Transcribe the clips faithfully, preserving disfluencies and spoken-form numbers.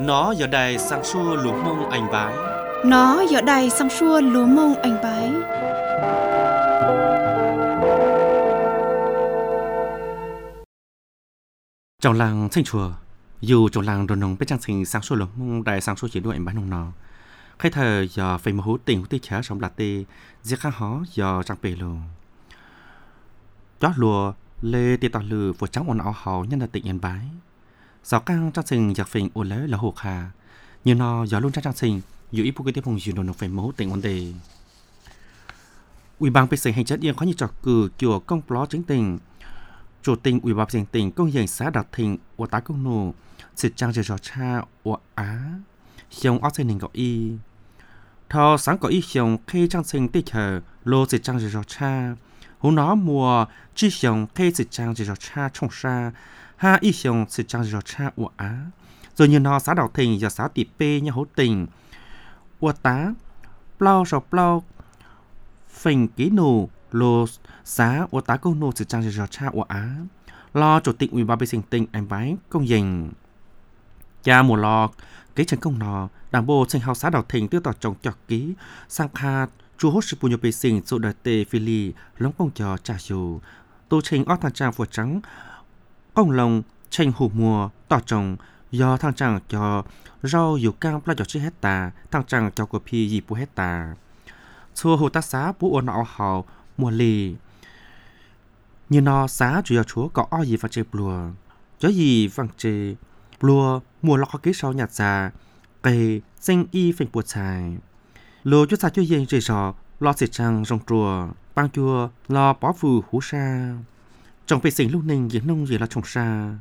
Nó giờ đây sang xua lúa mông anh bái. Nó giờ đây sang xua lúa mông anh bái. Trong làng thanh chùa, dù trong làng đồ nông bên trang sinh sang xua lúa mông đại sang xua chỉ đuổi anh bái nông nọ. Khai thờ giờ phải một hú tình hú tê chá sống là tê, giết khá hó giờ trang bề lù. Chó lùa lê tê tỏ lừ của trắng ồn áo hào nhân là tỉnh anh bái. Giáo căng trang sinh giặc phình ồn lấy là hồ khà. Như nó gió luôn trang sinh, dù ít bố cái tiếp hùng dù đồ nông phải mẫu tỉnh ồn đề. Ủy ban bê sinh hành chất yên khó như trò cử chùa công pló chính tình. Chủ tình ủy ban bê tỉnh công dành xã đạt thịnh của tá công nụ, sự trang dạy rõ cha của Á. Xong ốc xây nền gọi y. Thọ sáng có ý xong khi trang sinh tích hợp lô sự trang dạy rõ cha. Hú nó mùa chi xong khi sự trang dạy rõ cha trong xa. Ha ý xong sự trang dạy rõ cha của Á. Rồi như nó xã đảo thịnh và xã tỷ bê như hỗ tình. Ua tá, plau sọ plau, phình ký nụ, lô xã ua tá câu nụ sự trang dạy rõ cha của Á. Lo chủ tịch ủy ban bê sinh tỉnh anh bái công dành. Cha mùa lo, cái chân công nọ, đảng bộ sinh hào xã đảo thịnh tiêu tỏ trọng chọc ký, sang khát, chú hốt sự bùi nhộp bê sinh dụ đời tê phi lì, lông công trò trả dù. Tô trình ớt thang trang phùa trắng, công lồng, tranh hủ mùa, tỏ trồng, do thang trang cho rau dù căng pla cho chứ hết tà, thang trang cho của phi dì bù hết tà. Xua hồ tác xá bố ổn ảo hào, mùa lì. Như nó xá chủ yếu chúa có o gì và chê bùa. Chó gì vàng chê, bùa mùa lọ kế sau nhạt già, cây xanh y phình bùa xài. Lô chút xa chú yên rời rò, lo xịt trăng rong trùa, băng chua, lo bó phù hú xa. Trong vệ sinh lúc ninh diễn nông gì là trồng xa.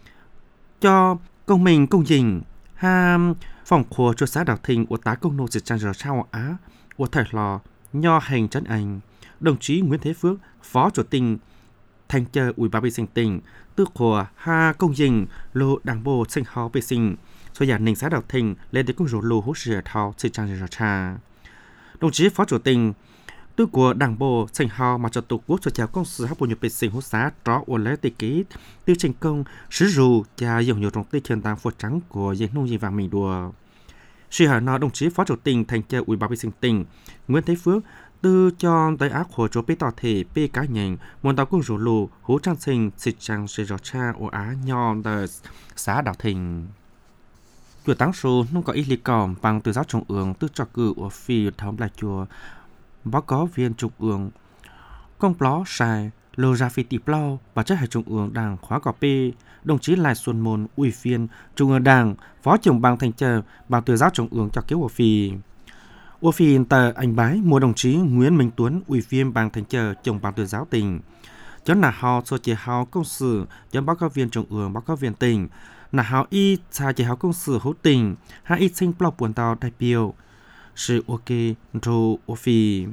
Cho công mình công dình, ham phòng khóa cho xã đảo thịnh của tá công nô xịt trăng rò trao Á, của thời lò, nho hành trấn anh. Đồng chí Nguyễn Thế Phước, phó chủ tịch thành chờ ủy ban vệ sinh tỉnh, tư khóa ha công dình lô đảng bộ sinh hào vệ sinh. Số giả ninh xã đảo thịnh lên tới công rổ lô hút rửa thao xịt trăng rò trà. Đồng chí phó chủ tịch tư của đảng bộ sinh hào mà cho tổ quốc cho chào công sự hấp bộ nhập vệ sinh hút xã tró ổn lấy tê ký tư trình công sử dụng cha dùng nhiều trong tê thiên tàng phổ trắng của dân nông dân vàng mình đùa. Suy hỏi nó đồng chí phó chủ tịch thành chờ ủy ban vệ sinh tỉnh Nguyễn Thế Phước tư cho tới ác của chỗ bê tỏ thể bê cá nhân muốn tàu công rổ lô hút trang sinh xịt trăng rò trà ổ á nhon tờ xã đảo thịnh. Chùa Táng Số không có ít lý còm bằng từ giáo trung ương tư trò cử của phi thống là chùa báo cáo viên trung ương công pló sai lô ra phi tỷ plau và chất hệ trung ương đảng khóa cỏ p đồng chí Lai Xuân Môn ủy viên trung ương đảng phó trưởng ban thanh tra bằng từ giáo trung ương cho kế của phi của phi tờ anh bái mua đồng chí Nguyễn Minh Tuấn ủy viên ban thanh tra trưởng ban từ giáo tỉnh chấn là họ so chế họ công sự chấn báo cáo viên trung ương báo cáo viên tỉnh là họ y xa chế họ công sự hữu tình hai y sinh plau buồn tàu đại biểu sự ok rồi ô phi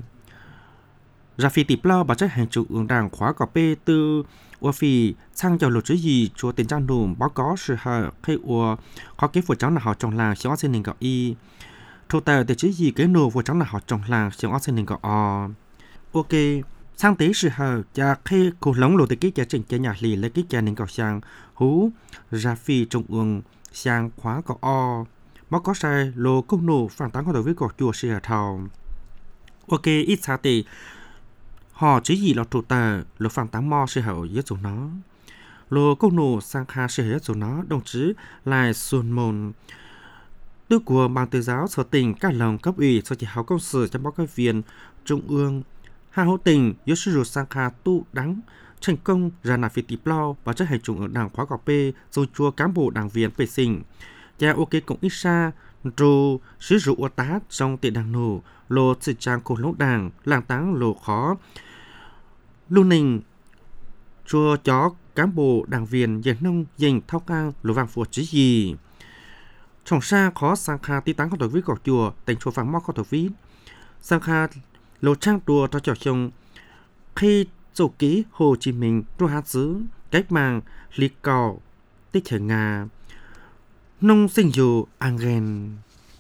ra phi tỷ plau bà trách hành trung ương đảng khóa cỏ p từ ô phi sang cho luật chữ gì chúa tiền trang nùm báo có sự hở khi ô khó kế phụ cháu là họ trong làng xíu xin hình gọi y thu tờ để chữ gì kế nô phụ cháu là họ trong làng xíu xin hình gọi o ok sang tế sự hở cha khi cổ lóng lộ tới cái cha trình cha nhà lì lấy cái cha nên gọi sang hú ra phi trung ương sang khóa cỏ o báo có sai lô công nổ phản tán có đối với cỏ chùa xe thảo ok ít xa tì họ chỉ gì là trụ tờ lô phản tán mò xe hậu nhất dù nó lô công nổ sang kha xe hết dù nó đồng chí lại xuân môn tư của ban tư giáo sở tỉnh các lòng cấp ủy sở chỉ hào công sự cho báo cáo viên trung ương hà hữu tình yếu sư rụt sang kha tu đắng thành công ra nà phi tí plau và chất hành trung ương đảng khóa cỏ p rồi chùa cán bộ đảng viên vệ sinh cha ok cũng ít xa rồi sử dụng ô tá trong tiện đảng nổ lô sự trang cổ lỗ đảng làng táng lô khó lưu ninh chùa chó cán bộ đảng viên dân nông dành thao cang lô vàng phùa chứ gì trong xa khó sang kha tí táng có tổ viết cỏ chùa thành chùa vàng móc có tổ viết sang kha lô trang đùa cho trò chồng khi dầu ký Hồ Chí Minh đua hát giữ cách mạng lý cỏ tích thể Nga nông sinh dù an ghen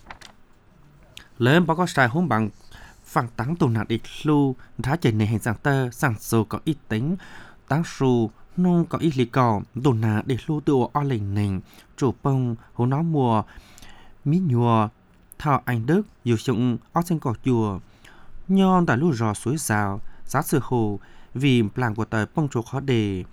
lớn báo có sai hôm bằng phẳng táng tù nạn địch lưu đã chạy nề hành giảng tơ sản số có ít tính táng su nông có ít lý cỏ tù nạn địch lưu tự o lệnh nền chủ bông hồ nó mùa mí nhùa thảo anh đức yêu dụng áo xanh cỏ chùa nhon tại lũ rò suối rào giá sự hồ vì làng của tờ bông chỗ khó đề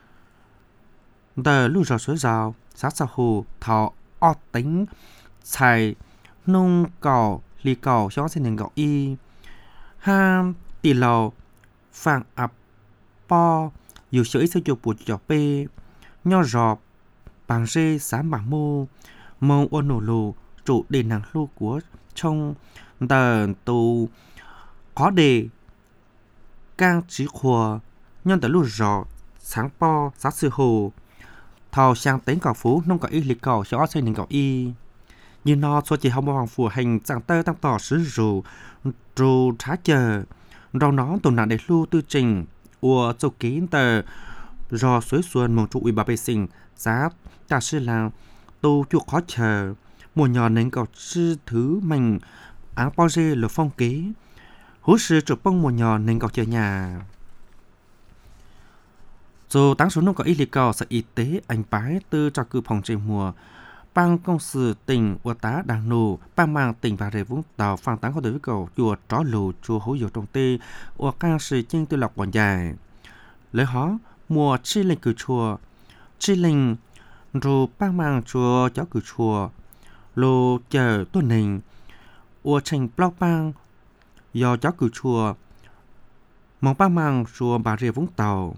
tờ lũ rò suối rào giá sự hồ thảo áo tính xài nông cỏ lì cỏ cho xin hình gạo y ha tỷ lầu phàng ập po yêu sưởi sử dụng bột chọc bê nho rọp bằng rê sáng bằng mô mông ôn nổ lù trụ đề năng lưu của trong tờ tù có đề càng trí khùa nhân tờ lưu rõ sáng po giá sư hồ thảo sang tính cỏ phú nông cỏ y lịch cỏ cho xây nên cỏ y như nó cho chỉ không bằng phù hành chẳng tơ tăng tỏ sứ rù rù trá chờ rồi nó tồn nạn để lưu tư trình ua châu kín tờ do suối xuân mong trụ ủy bà bê sinh giá ta sư là tu chuộc khó chờ mùa nhỏ nên cầu sư thứ mình áng bao dê là phong kế hú sư chụp bông mùa nhỏ nên cầu chờ nhà dù tăng số nông có ý lý cầu sở y tế anh bái từ cho cư phòng trên mùa bang công sự tỉnh ua tá đàng nù bang mang tỉnh Bà Rịa Vũng Tàu phang tán có đối với cầu chùa tró lù chùa hữu dầu trong tê ua càng sự chinh tư lọc quản dài lấy hó mùa chi linh cử chùa chi linh rồi bang mang chùa cháu cử chùa lô chờ tuần hình ua tranh blog bang do cháu cử chùa mong bang mang chùa Bà Rịa Vũng Tàu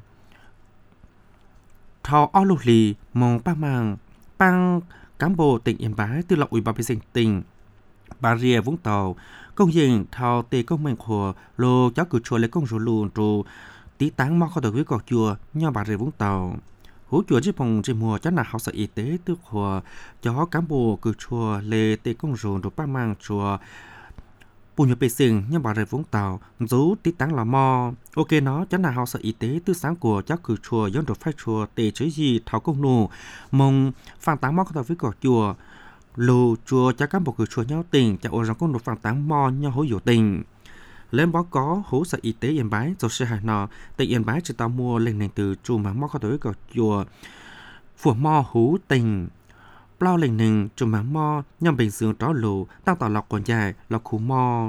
thọ o lục lì mong bang mang bang cán bộ tỉnh Yên Bái tư lộc ủy ban nhân dân tỉnh Bà Rịa Vũng Tàu công dân thao tề công mệnh của lô cháu cử chùa lấy công số lùn rồi tí táng mò khó được với cỏ chùa nhau Bà Rịa Vũng Tàu hỗ chùa trên phòng trên mùa chắc là học sở y tế tức của cho cán bộ cử chùa lê tề công rồi rồi bác mang chùa bù nhật bê sừng nhau Bà Rịa Vũng Tàu rú tí táng là mò ok nó chắc là học sở y tế tư sáng của cháu cử chùa dân được phái chùa tề chế gì thảo công nụ mong phang táng mò khó được với cỏ chùa lô chùa cho cán bộ cử chùa nhau tình cho ổ rằng công được phang táng mò nhau hối dụ tình lên báo có hỗ sở y tế Yên Bái rồi sẽ hài nọ tỉnh Yên Bái chỉ tao mua lên nền từ chùa mà mò có tới cỏ chùa phù mò hú tình bao lên nền chùa mà mò nhằm bình dương đó lù tăng tỏ lọc còn dài lọc khú mò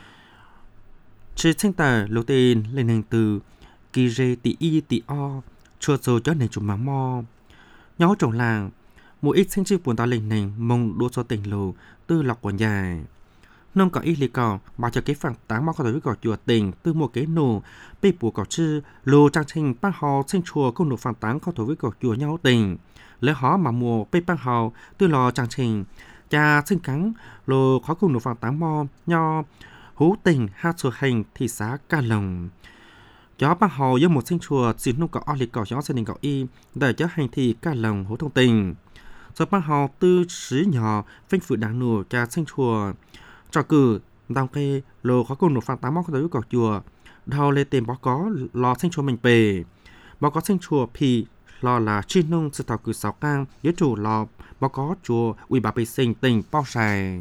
chỉ thanh tờ lô tên lên nền từ kỳ rê tỷ y tỷ o chùa rồi cho nền chùa mà mò nhó trồng làng một ít sinh chữ buồn tao lên nền mong đua cho tỉnh lù tư lọc còn dài nông có ý lý cỏ bảo cho cái phẳng táng mong có tới cỏ chùa tỉnh từ một cái nổ bê bùa cỏ chư lô trang trình bác hò sinh chùa công nổ phẳng táng có tới với cỏ chùa nhau tỉnh lấy hó mà mùa bê bác hò từ lò trang trình cha sinh cắn lô khó công nổ phẳng táng mò nho hú tỉnh hát chùa hành thị xã Ca Lồng chó bác hò do một sinh chùa xin nông có o lý cỏ chó gia đình cỏ y để cho hành thị Ca Lồng hú thông tình do bác hò tư sứ nhỏ phanh phụ đáng nổ cha sinh chùa cho cử đào kê lô khó cùng nộp phạt tám móc tới cỏ chùa đào lên tiền báo có lò sinh chùa mình bề báo có sinh chùa thì lò là chuyên nông sự thảo cử sáu cang giới chủ lò báo có chùa ủy bà bê sinh tỉnh bao sài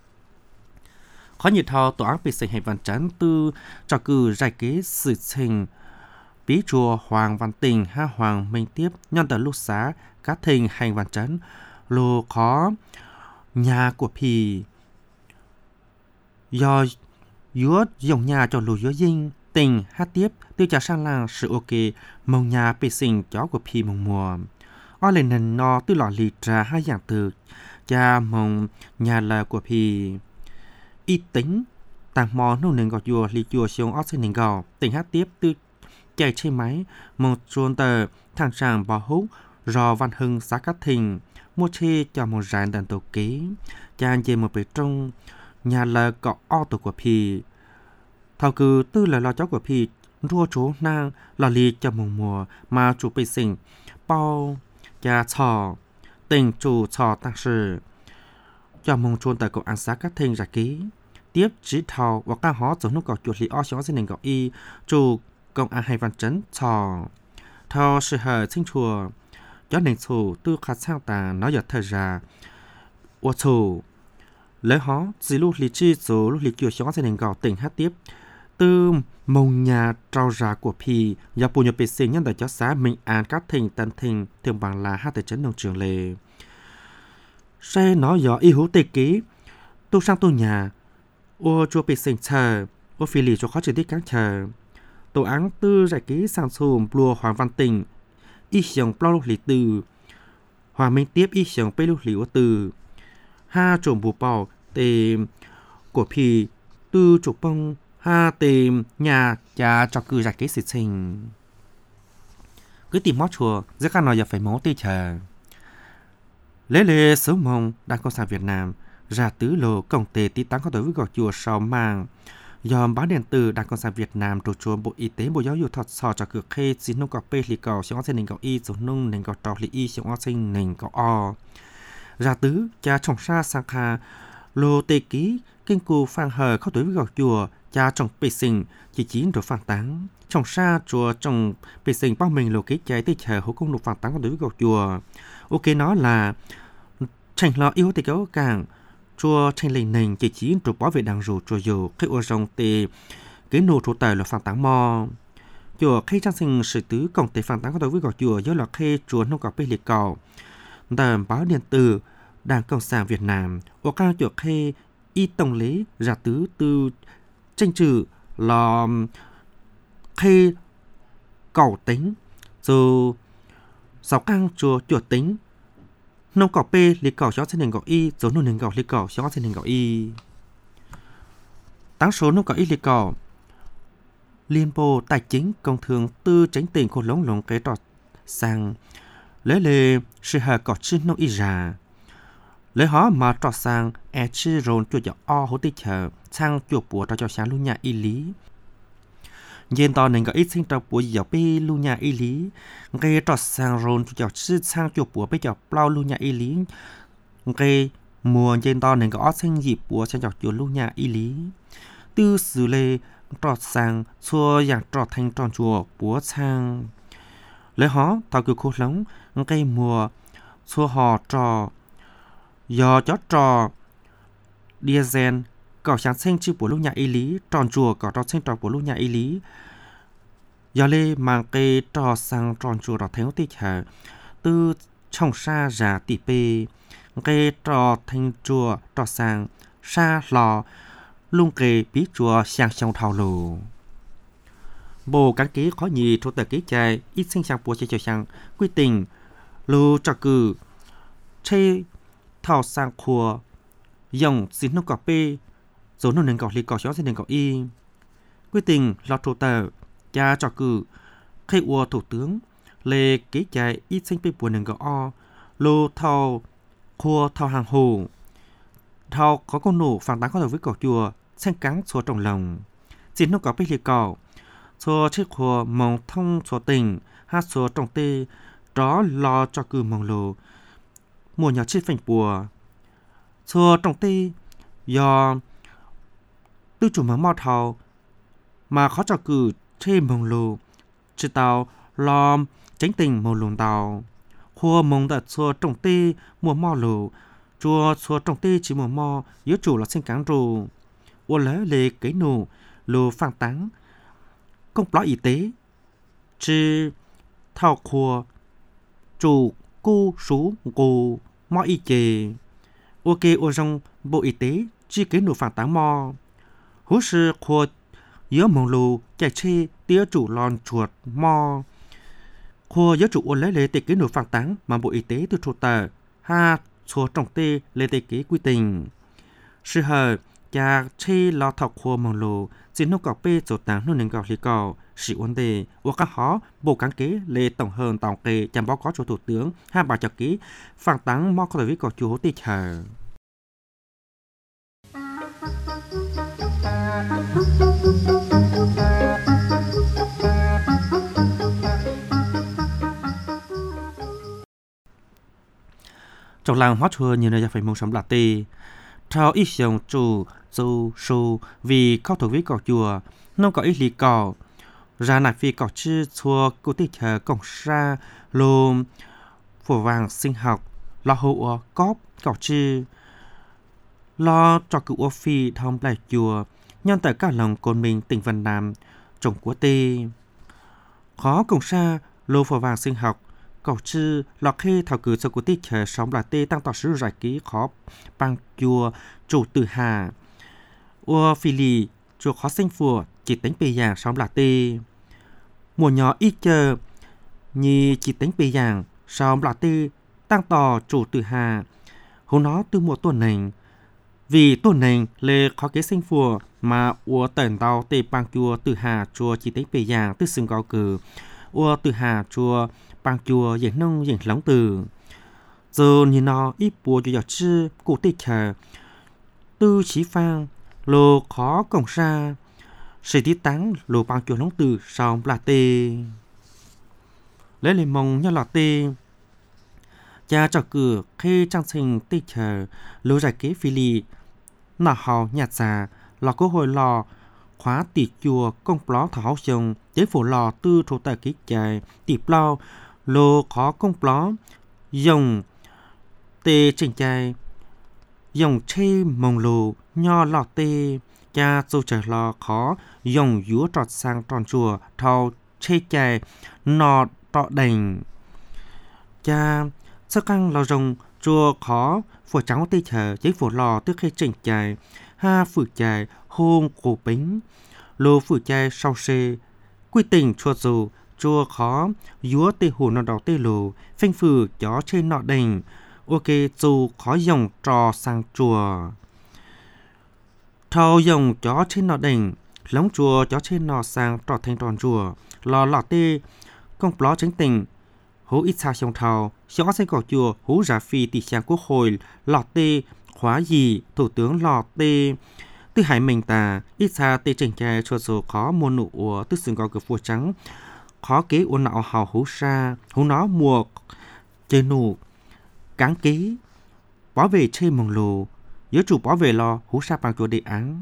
khó nhiệt thao tòa án bê sinh hay văn chán tư cho cử giải kế sự trình bí chùa Hoàng Văn Tình ha Hoàng Minh tiếp nhân tờ lúc xá cá thình hành văn chán lô khó nhà của phì do dúa dòng nhà cho lùi dúa dinh tình hát tiếp tiêu trả sang làng sự ok mong nhà bê sinh chó của phi mong mùa o lên nền no tư lọ lì trà hai dạng từ cha mong nhà là của phi y tính tàng mò nô nền gọt dùa lì chùa xuống ót xin nền gò tình hát tiếp tư chạy trên máy mong chuôn tờ thằng sàng bò hút rò văn hưng xã cát thình mua chê cho một rạn đàn tổ ký cha về một bể trong nhà là có o tổ của phi thảo cử tư là lo chó của phi rua chú nang là lì cho mùa mùa mà chủ bê sinh bao cha chò tình chủ chò tăng sự cho mong chuôn tại cậu ăn sát các thinh ra ký tiếp chỉ thảo và ca hó giống nó có chuột lì o xó xin nền cậu y chủ công ăn hay văn chấn chò thao sự hờ sinh chùa cho nền chủ tư khát sang tà nói giật thời ra ô chủ lấy hó dì lúc lý chi dù lúc lý chùa xó xin nền cậu tỉnh hát tiếp tư mong nhà trao ra của phi và bùi nhập bê sinh nhân đại cho xã mình an các thình tân thình thường bằng là hát tới chấn nông trường lề xe nó giờ y hữu tê ký tu sang tu nhà ô chua bị sinh chờ ô phi lì cho khó chỉ tiết cán chờ tổ án tư giải ký sang xùm plua hoàng văn tình y xiong plau lục lì từ hòa minh tiếp y xiong bê lục lì ô từ ha trộm bù bò tề của phi tư trục bông ha tề nhà cha cho cư giải ký sự sinh cứ tìm mót chùa rất khá nói giờ phải máu tê chờ lễ lễ sớm mong Đảng Cộng sản Việt Nam ra tứ lộ công tề tí tăng có đối với gọt chùa sau mang dòm báo điện tử Đảng Cộng sản Việt Nam trụ chùa Bộ Y tế Bộ Giáo dục thật sò cho cực khê xin nông cọp bê lì cầu xong sinh nền cầu y dùng nông nền cầu trọc lì y xong sinh nền cầu o ra tứ cha trồng sa sang kha lô tê ký kinh cù phang hờ có đối với gọt chùa cha trồng bê sinh chỉ chín rồi phang táng trồng sa chùa trồng bê sinh bao mình lô ký chạy tới chờ hữu công lục phang táng có đối với gọt chùa ok nó là tranh lo yếu thì kéo càng chùa tranh lệnh nền chỉ chỉ trụ bảo vệ đảng rủ chùa dù khi ô rong tề cái nô trụ tài là phản táng mò chùa khi trang sinh sự tứ công tề phản táng có đối với gọt chùa do là khi chùa nông cọp bê liệt cầu tờ báo điện tử Đảng Cộng sản Việt Nam ô cao chùa khi y tổng lý ra tứ tư tranh trừ là khi cầu tính dù sáu căng chùa chùa tính nông cỏ p lý cỏ cho sinh hình cỏ y số nông hình cỏ lý cỏ cho sinh hình cỏ y tăng số nông cỏ y lý cỏ liên bộ tài chính công thương tư tránh tỉnh của lống lống cái trọt sang lấy lệ sự hà cỏ trên nông y già lấy họ mà trọt sang e chi rồn chuột dọc o hỗ tị chờ sang chuột bùa cho cho sáng luôn nhà y lý hiện tao nên có ít sinh trâu bùa dọc bê lu nhà y lý gây trọt sang rôn dọc sư sang chuột bùa bê dọc plau lu nhà y lý gây mùa hiện tao nên có ót sinh dịp bùa sang dọc chuột lu nhà y lý tư xử lê trọt sang xua dạng trọt thành tròn chuột bùa sang lấy họ tao cứ khô lóng gây mùa xua hò trò do chó trò diesel cỏ sáng xanh chữ của lúc nhà y lý tròn chùa cỏ trò xanh trò của lúc nhà y lý do lê mang cây trò sang tròn chùa đỏ thánh tích hả từ trong xa giả tỷ pê cây trò thanh chùa trò sang xa lò lung kê bí chùa sang sông thảo lù bồ cán ký khó nhì thuộc tờ ký chạy ít sinh sang bùa chơi chơi sang quy tình lù trò cử chê thảo sang khua dòng xin nông cỏ pê số nông nền cỏ lý cỏ chó xin nền cỏ y quy tình lọt thủ tờ cha trò cử khai ua thủ tướng lê ký chạy ít sinh pê bùa nền cỏ o lô thao khua thao hàng hồ thao có con nổ phản tán có đầu với cỏ chùa xanh cắn xua trong lòng xin nông cỏ pê lý cỏ xua chiếc khua mong thông xua tình hát xua trong tê đó lo cho cử mong lô mùa nhỏ chiếc phành bùa xua trong tê do tư chủ mà mò thầu mà khó cho cử trên mông lù chỉ tàu lo tránh tình mông lùn tàu khua mông đặt xua trong tê mùa mò lù chùa xua trong tê chỉ mùa mò yếu chủ là sinh cán rù ô lỡ lê cái nụ lù phang táng công bó y tế chỉ thao khua chủ cu sú cu mò y chề ok ô trong bộ y tế chỉ cái nụ phang táng mò hú sư khua yếu mông lù chạy chê tía chủ lòn chuột mò khua yếu chủ ôn lấy lê tê kế nổ phản táng mà bộ y tế từ chủ tờ ha chùa trọng tê lê tê kế quy tình sư hờ cha chê lo thọc khua mông lù xin nông cọc bê chỗ táng nô nền gọc lý cỏ sĩ ôn đề ô các hó bộ cán kế lê tổng hơn tổng kê chăm báo có chủ thủ tướng ha bà chọc ký phản táng mò có thể viết cỏ chú tê chờ trong làng hóa chùa nhiều nơi phải mong sống là tê trao ít dòng chủ dù su vì cao thủ với cỏ chùa nông có ít lý cỏ ra nạp vì cỏ chư chùa cố tê chờ cổng xa lô phổ vàng sinh học lo hộ cóp cỏ chư lo cho cựu ô phi thông lại chùa nhân tại các lòng cồn mình tỉnh Vân Nam trồng của tê khó cổng xa lô phổ vàng sinh học cầu chư lọ khi thảo cử cho cụ tiết chờ sống là tê tăng tỏ sứ giải ký khó bằng chùa chủ tử hà ua phi lì chùa khó sinh phùa chỉ tính bì giảng sống là tê mùa nhỏ ít chờ nhì chỉ tính bì giảng sống là tê tăng tỏ chủ tử hà hú nó từ mùa tuần này vì tuần này lê khó kế sinh phùa mà ua tần tàu tê bằng chùa tử hà chùa chỉ tính bì giảng tư xưng cao cử ua tử hà chùa bằng chùa diễn nông diễn lóng từ giờ nhìn nó ít bùa cho giọt chư cụ tê chờ tư chí phang lô khó cổng ra sự tí tán lô bằng chùa lóng từ sau là tê lấy lên mong nhau là tê cha trò cửa khi trang sinh tê chờ lô giải kế phi lì nọ hào nhạt già lò cơ hội lò khóa tỉ chùa công pló thảo hậu sông chế phủ lò tư thủ tài ký chạy tỉ plau lô khó công pló dùng tê trình chạy dùng chê mông lô nho lọ tê cha dù trời lò khó dùng dúa trọt sang tròn chùa thao chê chạy nọ trọ đành cha sắc căng lò rồng chùa khó phổ trắng tê chờ chế phủ lò tức khi trình chạy ha phử chạy hôn cổ bính lô phử chạy sau xê quy tình chùa dù chùa khó dúa tê hù nọ đỏ tê lù phanh phử chó trên nọ đành ok dù khó dùng trò sang chùa thâu dùng chó trên nọ đành lóng chùa chó trên nọ sang trò thanh tròn chùa lò lọ tê công pló chính tình hú ít xa xong thầu chó xây cỏ chùa hú giả phi tỷ sang quốc hội lọ tê khóa gì thủ tướng lọ tê tư hải mình tà ít xa tê trình trai chùa dù khó mua nụ ủa tư xương có cửa phùa trắng khó kế uốn nọ hào hú xa hú nó mùa chơi nụ cán kế bảo vệ chê mông lù giữa chủ bảo vệ lo hú sa bằng chùa đề án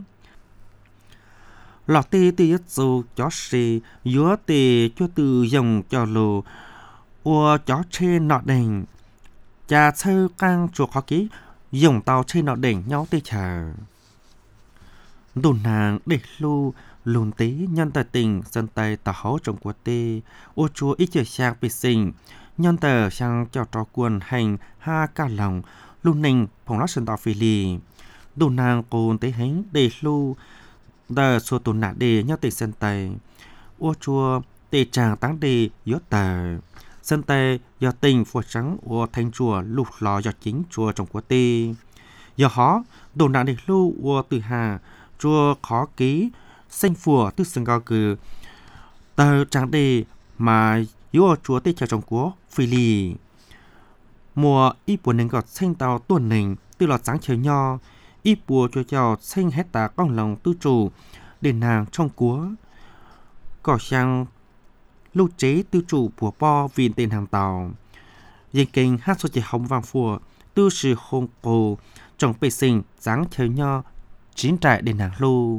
lọ tê tê nhất dù chó xê giữa tê cho từ dòng cho lù ua chó chê nọ đành cha sơ căng chùa khó kế dùng tàu chê nọ đành nhau tê chờ đồn nàng để lưu lùn tế nhân tài tình dân tay tà hấu trong của tê ua chúa ít chờ sang bê sinh nhân tờ sang cho trò quân hành ha ca lòng lưu ninh phòng lát sân tàu phi lì đồ nàng cồn tế hánh để lưu đờ xua tồn nạ đề nhau tê dân tay ua chúa tê chàng táng đề gió tờ dân tay do tình phùa trắng ua thanh chùa lục lò do chính chùa trong của tê do hó đồ nàng để lưu ua từ hà chùa khó ký xanh phùa tức sân cao cử tờ tráng đề mà yếu chúa tê chờ trong của phi lì mùa ít buồn nên gọt xanh tàu tuần nình từ lọt sáng chiều nho ít bùa cho cháu xanh hết tà con lòng tư chủ để nàng trong cúa cỏ sang lưu chế tư chủ của po vì tên hàng tàu dành kinh hát số chỉ hồng vàng phùa tư sự hôn cổ trong bề sinh sáng chiều nho chín trại để nàng lưu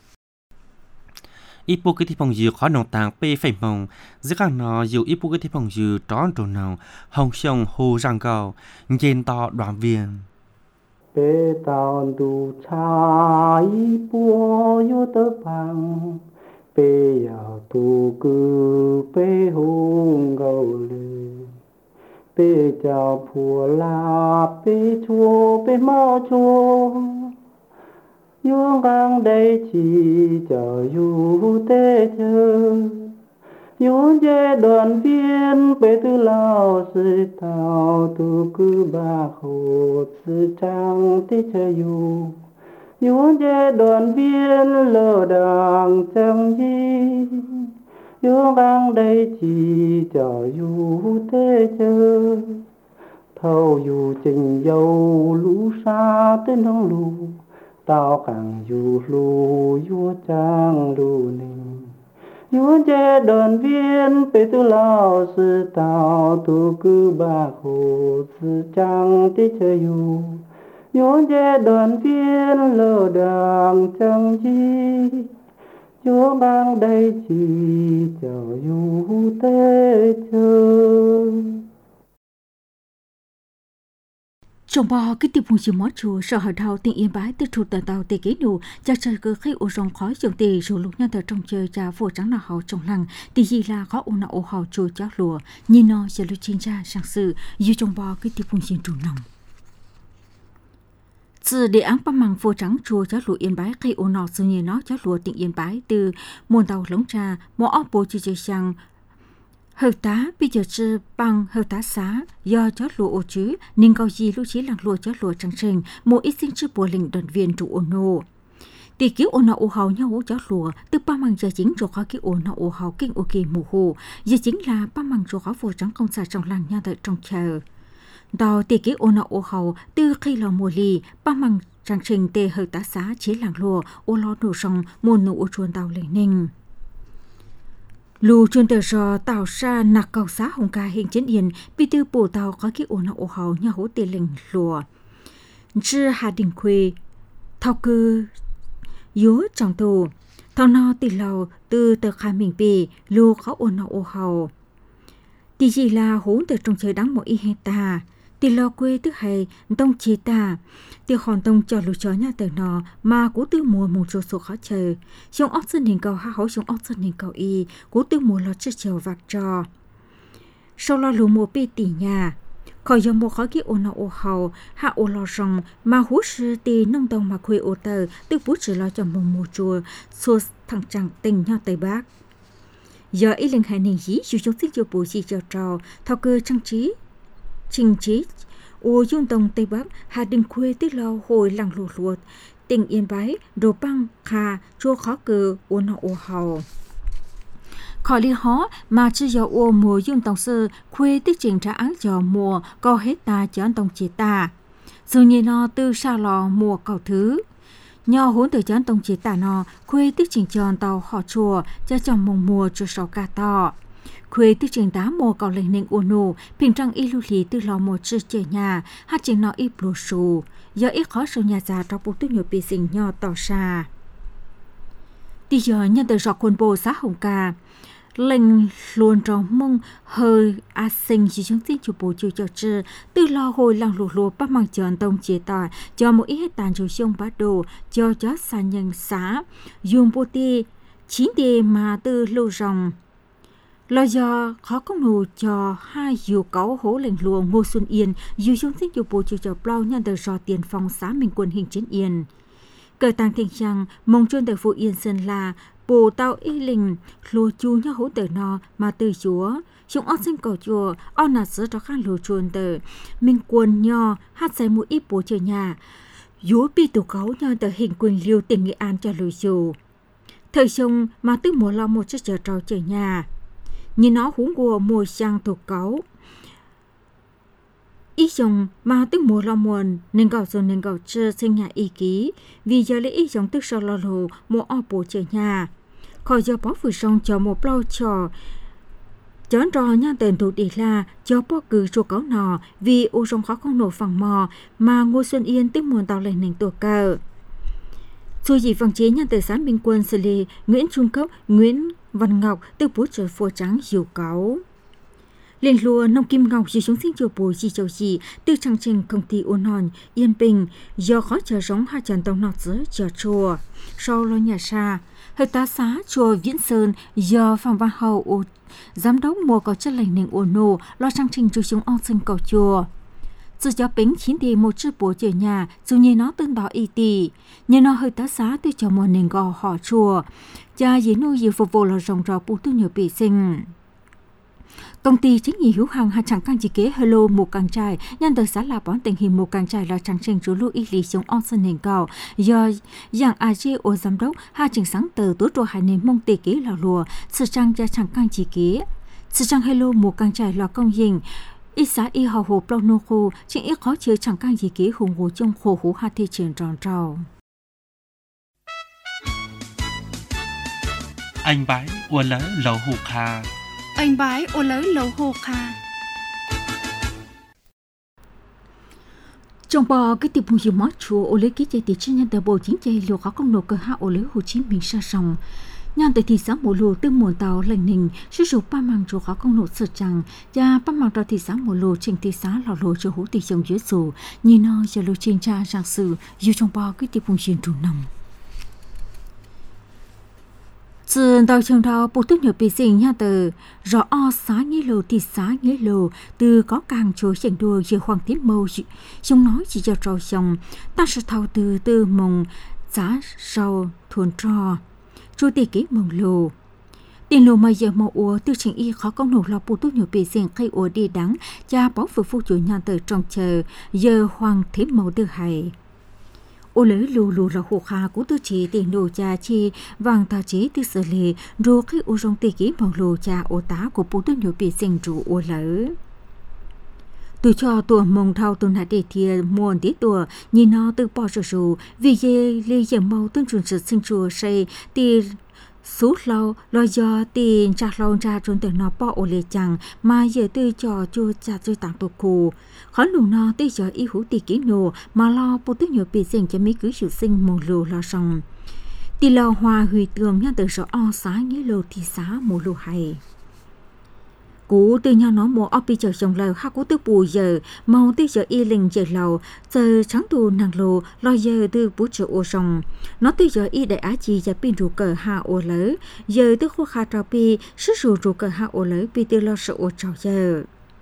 ít bố cái thi phong dư khó nồng tàng bê phải mong giữa các nó dù ít bố cái thi phong dư trón trồn nào hồng sông hồ răng cầu trên to đoạn viên bê tàu đủ cha ít bố yo tơ bằng bê yào tu cư bê hùng gầu lê bê chào phùa la bê chua bê mơ chua yêu ngang đây chỉ chờ yêu tê chờ yêu dê đoàn viên bê tư lao sư tao tu cư ba hồ sư trang tê chờ yêu yêu dê đoàn viên lơ đàng chẳng gì yêu ngang đây chỉ chờ yêu tê chờ thâu yêu trình dâu lũ xa tên nông lũ tao càng du lu du trang lu ninh du chế đoàn viên bê tu lao sư tao tu cư ba hồ sư trang tí chơi du du chế đoàn viên lơ đàng chẳng chi du bang đây chỉ chờ du tê chơi trong bò cái tiệp phun chỉ mót chùa sở hở đầu tiền yên bái từ chụp tờ tàu tiền kế nụ cha chơi cơ khi ô rong khói dùng tiền rồi lúc nhân tờ trong chơi cha phổ trắng nào hậu trong lăng thì gì là khó ô nào ô hậu chùa cháu lùa nhìn nó sẽ lưu chuyên gia sang sự như trong bò cái tiệp phun chỉ trùng nòng từ đề án băm măng phổ trắng chùa cháu lùa yên bái khi ô nào sự như nó cháu lùa tiền yên bái từ muôn tàu lống trà mỗi ốc bố chỉ chơi sang hợp tá bây giờ chưa bằng hợp tá xá do chó lụa ô chứ nên cao gì lúc chỉ làng lụa chó lụa trắng trình một ít sinh chữ bùa lình đoàn viên trụ ô nô tỷ cứu ô nào ô hào nhau chó lụa từ ba măng giờ chính rồi khó cái ô nào ô hào kinh ô kỳ mù hồ giờ chính là ba măng rồi khó phổ trắng công xã trong làng nha đợi trong chờ đào tỷ cứu ô nào ô hào từ khi lò mùa lì ba măng trắng trình tê hợp tá xá chế làng lụa ô lo nổ sông mùa nụ ô chuồn tàu lên ninh lù chuyên tờ rò tạo ra nạc cầu xá hồng ca hình chiến yên bị tư bổ tàu có cái ổ nào ổ hào nhà hố tiền lình lùa chứ hà đình khuê thao cư yếu trong tù thao no từ lầu từ tờ khai mình bì lù có ổ nào ổ hào thì gì là hố tờ trong trời đáng mỗi hecta thì lo quê tức hay tông chế ta thì hòn tông cho lũ chó nhà tờ nọ mà cú tư mùa mù trôi số khó chờ trong óc dân hình cầu ha hấu trong óc dân hình cầu y cú tư mùa lo chết chờ vạc trò sau lo lũ mùa bê tỉ nhà khỏi do mùa khó kia ô nọ ô hầu hạ ô lo rong mà hú sư tì nông tông mà khuê ô tờ tư bú chỉ lo cho mùa mù chùa xua thằng chẳng tình nhau tây bác giờ ý linh hải nền dí dù chúng thích cho bù gì cho trò thao cơ trang trí trình trí ô dương tông tây bắc hà đình khuê tức lâu hồi làng lụa lụa tỉnh yên bái đồ băng khà chua khó cờ ô nọ ô hầu khỏi lý hó mà chưa giờ ô mùa dương tông sư khuê tích trình trả án giờ mùa có hết ta cho anh tông chế ta dường như nó từ xa lò mùa cầu thứ nho hốn từ cho anh tông chế ta nó khuê tích trình tròn tàu họ chùa cho chồng mùng mùa cho sáu ca to khuê tư trình tá mùa cầu lệnh nền ô nô bình trăng y lưu lý từ lò một chữ chơi nhà hát trình nó y bồ sù do ít khó sâu nhà già trong bộ tư nhiều bì sinh nho tỏ xa thì giờ nhân từ dọc khuôn bồ xã hồng ca lệnh luôn trong mông hơi a sinh chỉ chứng tin chủ bố chủ cho chữ từ lò hồi làng lụa lụa bắt mang chọn tông chế tỏi cho một ít hết tàn chủ xông bát đồ cho chó xa nhân xá dùng bố ti chín đề mà từ lưu rồng lo do khó có nụ cho hai dù cấu hố lệnh lùa Ngô Xuân Yên dù chúng thích dù bố chủ cho bao nhân đời do tiền phong xã Minh Quân hình chiến Yên cờ tàng thành rằng mong chuyên đời phụ Yên Sơn là bồ tao y linh lùa chú nhau hỗ tờ nó mà từ chúa chúng ớt sinh cầu chùa ớt nạt sữa cho khăn lùa chuồn tờ Minh Quân nho hát giải mũi ít bố chờ nhà dúa bi tù cấu nhau tờ hình quyền liêu tỉnh Nghệ An cho lùi dù thời sông mà từ mùa lo một chiếc chờ trâu chờ nhà như nó hú của mùa sang thuộc cấu ý dòng mà tức mùa lo muôn nên gạo rồi nên gạo chưa sinh nhà ý ký vì giờ lấy ý dòng tức sau lo lồ mùa o bổ chờ nhà khỏi giờ bó vừa xong cho một bao trò chón trò nha tên thủ đi là cho bó cử chùa cấu nọ vì ô rong khó không nổ phẳng mò mà Ngô Xuân Yên tức muôn tàu lên nền tổ cờ xui gì vòng chế nhân từ sáng Minh Quân xử lý Nguyễn Trung Cấp Nguyễn Văn Ngọc từ bố trời phô trắng dìu cáu lên lùa nông kim ngọc dù chúng sinh chiều bùi gì châu gì từ trang trình công ty ôn hòn Yên Bình do khó chờ giống hai trần tông nọt giữa chờ chùa sau lo nhà xa hợp tá xá chùa Viễn Sơn do Phạm Văn Hậu ô, giám đốc mùa có chất lành nền ôn nô lo trang trình cho chúng ông sinh cầu chùa dù cho bính chín thì một chiếc bố chờ nhà dù như nó tương đó y tì nhưng nó hơi tá xá từ cho một nền gò họ chùa cha dĩ nuôi dì phục vụ là rồng rò bố tư nhiều bị sinh công ty chính nhị hữu hàng hạ chẳng càng chỉ kế hello một càng trai nhân từ xã là bón tình hình một càng trai là chẳng trình chú lưu y lý sống on sân nền cầu do dạng a g ô giám đốc hạ trình sáng từ tối trò hai nền mông tề kế là lùa sự trang cha chẳng càng chỉ kế sự trang hello một càng trai là công hình y xã y hào hồ plau nô khô chính ít khó chơi chẳng càng chỉ kế hùng hồ trong khổ hú hạ thị trường tròn trào anh bái ua lỡ lầu hù kha anh bái ua lỡ lầu hù kha trong bò cái tiệm hùng mót chùa ô lấy ký chạy tỷ trên nhân tờ bộ chính chạy liều khó công nổ cơ hạ ô lấy Hồ Chí Minh sa sòng Nhân tới thị xã Mù Lù từ muôn tàu lành nình, sử dụng ba mang chủ khó công nộ sợ chẳng, và ba mang到thị xã Mù Lù trên thị xã lò lô cho hữu tỷ dòng dưới dù, nhìn nó cho lô trên cha giang sự, dù trong bao cái tiệp vùng xuyên trù nằm. Từ đầu trường đầu bộ tư nhập bị sinh nha từ rõ o xá nghĩa lô thị xã nghĩa lô từ có càng chỗ chẳng đua giữa hoàng tiến mâu chúng nói chỉ cho trò chồng ta sẽ thao từ từ mong giá sâu thuần trò chủ tịch ký mong lô tiền lô mà giờ mong ua từ trình y khó công nổ lò bộ tư nhập bị sinh khi ua đi đắng cha bảo phụ phụ chủ nhà từ trong chờ giờ hoàng tiến mâu được hay ô lấy lù lù là hộ khá của tư chỉ tiền đồ cha chi vàng ta chế tư xử lý rồi khi ô trong tì ký bằng lù cha ô tá của bố tư nhớ bị sinh trụ ô lỡ. Tôi cho tùa mông thao tuần hạ đề thìa muôn tí tùa nhìn nó từ bỏ trở rù vì dê lê dần màu tương chuẩn sự sinh chùa xây tì số lâu lo do tiền trả lâu ra trốn từ nó bỏ ô lê chẳng mà giờ tư cho chua cha chơi tặng tổ cụ khó lù nó tư giờ y hữu tì ký nổ mà lo bố tư nhớ bị sinh cho mấy cứ sự sinh mồ lù lo xong tì lo hòa hủy tường nha từ sở o xá như lô thị xá mồ lù hay cú từ nhau nó mua opi chờ chồng lầu ha cú từ bù giờ màu từ giờ y linh giờ lầu giờ trắng tù nàng lô lo giờ từ bút chữ ô sông nó từ giờ y đại á chi giờ pin rù cờ ha ô lỡ giờ từ khoa kha trao pi sức rù rù cờ ha ô lỡ pi từ lo sợ ô trao giờ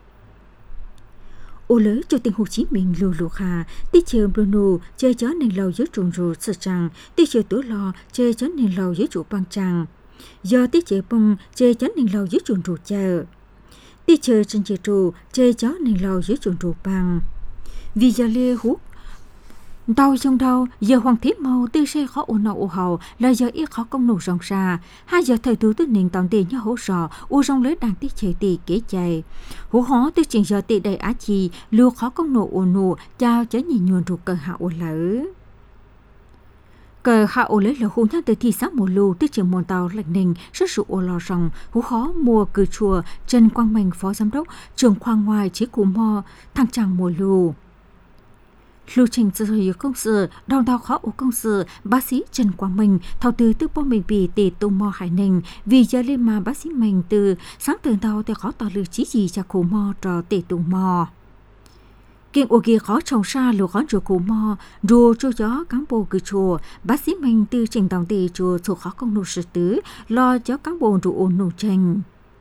ô lỡ cho tình Hồ Chí Minh lù lù kha tí chờ Bruno chơi chó nền lầu dưới trùng rù sợ chẳng tí chờ tuổi lo chơi chó nền lầu dưới trụ băng chẳng giờ tí chờ bông chơi chó nền lầu dưới trùng rù chờ đi chơi trên chiều trù chơi chó nền lầu dưới chuồng trù bằng vì giờ lê hút đau trong đau giờ hoàng thiết màu tư xe khó ổn nậu hậu là giờ ít khó công nổ rộng ra hai giờ thời tú tư nền toàn tiền như hỗ trợ u rong lưới đang tiết chơi tì kế chạy hú hó tư chuyện giờ tì đầy á chi lưu khó công nổ ổn nổ chào chớ nhìn nhuần rụt cờ hạ ổn lỡ cờ hạ ô lấy là khu nhắc tới thị xã Mù Lù tới trường môn tàu lạnh ninh rất sự ô lo rằng hú khó mua cử chùa Trần Quang Minh phó giám đốc trường khoa ngoài chế cù mò thằng chàng Mù Lù lưu trình sự hiệu công sự đào đào khó ô công sự bác sĩ Trần Quang Minh thao từ từ bom mình bị tề tô mò hải ninh vì giờ lên mà bác sĩ mình từ sáng từ đầu thì khó tỏ lưu chí gì cho cù mò trò tề tô mò kinh ô kia khó trồng xa lúa khó chùa cù mò rùa cho gió cán bộ cử chùa bác sĩ mình từ trình đồng tề chùa thuộc khó công nô sự tứ lo cho cán bộ rùa ôn nô trình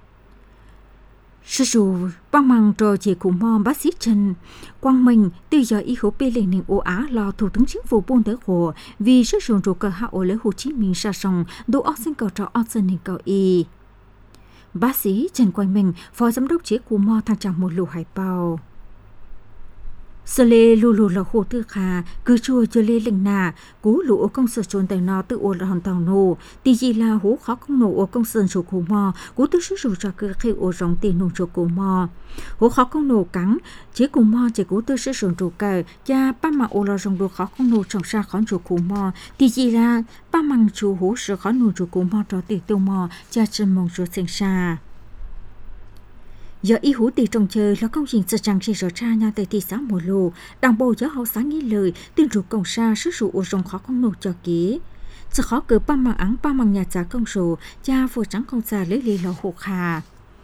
sư rùa băng măng trò chỉ cù mò bác sĩ Trần Quang Minh từ giờ y hữu bê lên nền ô á lo thủ tướng chính phủ buôn tới hồ vì sư rùa rùa cờ hạ ô lấy Hồ Chí Minh sa sông đồ óc sinh cầu trò óc sinh nền cầu y bác sĩ Trần Quang Minh phó giám đốc chế cù mò thằng chàng một lù hải bao sơ lê lù lù là hồ tư khà cứ chua cho lê linh nà cú lũ ở công sở trốn tại nó tự ô là hòn tàu nổ tì gì là hú khó công nổ ở công sở chủ cù mò cú tư sức rủ cho cứ khi ô rong tiền nổ chủ cù mò hú khó công nổ cắn chế cù mò chế cú tư sức rủ chủ cờ cha ba mà ô là rong đồ khó công nổ trong xa khó chủ cù mò tì gì là ba măng chủ hú sự khó nổ chủ cù mò cho tiền tiêu mò cha chân mong chủ sinh xa giờ y hú tỷ trồng chơi là công trình sự trang trí rõ ra nhà tại thị xã Mù Lù đảng bộ giáo hậu sáng nghĩ lời tuyên rủ công xa sức rủ ô rong khó công nổ cho kỹ sự khó cử ba mang áng ba mang nhà trả công sổ cha phụ trắng công xa lấy lý lò hộ khà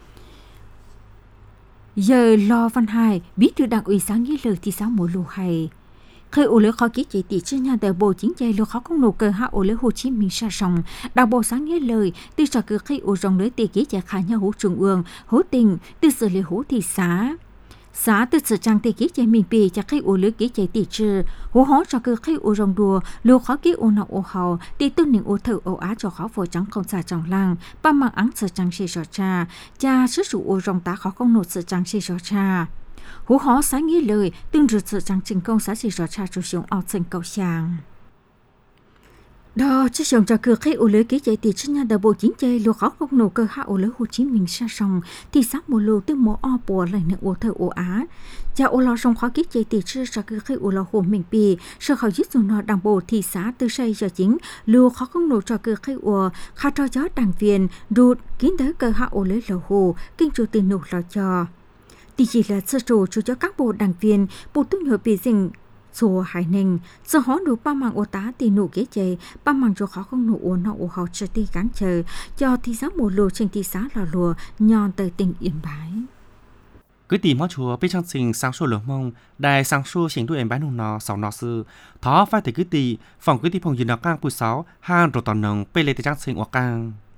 giờ lo văn hải bí thư đảng ủy sáng nghĩ lời thị xã Mù Lù hay khi ô lưới khó ký chỉ tỷ trên nhà tại bộ chính trị lô khó công nổ cờ hạ ô lưới Hồ Chí Minh sa sòng đảng bộ sáng nghe lời từ trò cứ khi ô rong lưới tỷ ký chạy khả nhà hữu trung ương hữu tình từ xử lý hữu thị xã xã từ sự trang tỷ ký chạy mình bì cho khi ô lưới ký chạy tỷ trừ hữu hó cho cứ khi ô rong đùa lô khó ký ô nọ ô hậu tỷ tôn những ô thử ô á cho khó phổ trắng không xả trong làng ba mang áng sự trang sĩ rõ cha cha sức dụ ô rong tá khó công nổ sự trang sĩ rõ cha hú hó sáng nghĩ lời tương rực sự trang trình công xã sĩ rõ cha chủ sống ao sinh cầu sàng đó chứ sống cho cửa khi ô lưới ký chạy tỷ trên nhà đại bộ chính trị lúa khó công nổ cơ hạ ô lưới Hồ Chí Minh sa sông thì sáng một lô từ mỏ o bùa lại nợ ô thơ ô á cha ô lo sông khó ký chạy tỷ trên cho cửa khi ô lo hồ mình bì sơ khẩu dứt dùng nó đảng bộ thị xã từ xây giờ chính lúa khó công nổ cho cửa khi ô khá cho gió đảng viên rụt kiến tới cơ hạ ô lưới lò hồ kinh chủ tiền nổ lò cho thì chỉ là sơ trổ cho các bộ đảng viên bộ tốt nhờ bị dình Chùa hải ninh, giờ họ nụ ba mang ô tá tì nụ ghế chê, ba mang cho khó không nụ ô nọ ô họ chờ tì cán chờ, cho thị xã mùa lùa trên thị xã lò lùa, nhòn tới tỉnh Yên Bái. Cứ tìm món chùa bên trong trình sáng số lượng mông, đài sáng số trình đuôi em bán hùng nọ sáu nọ sư, thó phải tới cứ tì, phòng cứ tì phòng gì nọ càng bùi sáu, hàng rồi tòn nồng, bê lê tới trang trình ổ càng.